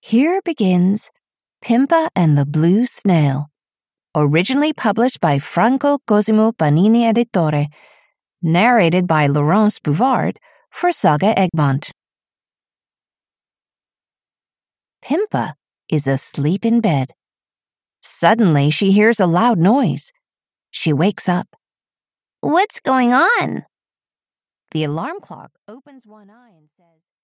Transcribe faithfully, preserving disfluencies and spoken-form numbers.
Here begins Pimpa and the Blue Snail, originally published by Franco Cosimo Panini Editore, narrated by Laurence Bouvard for Saga Egmont. Pimpa is asleep in bed. Suddenly, she hears a loud noise. She wakes up. What's going on? The alarm clock opens one eye and says,